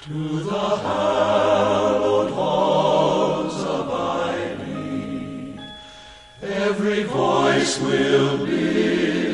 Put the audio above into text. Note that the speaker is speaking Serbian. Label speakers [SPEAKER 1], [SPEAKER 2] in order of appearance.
[SPEAKER 1] To the hallowed halls abide we, every voice will bid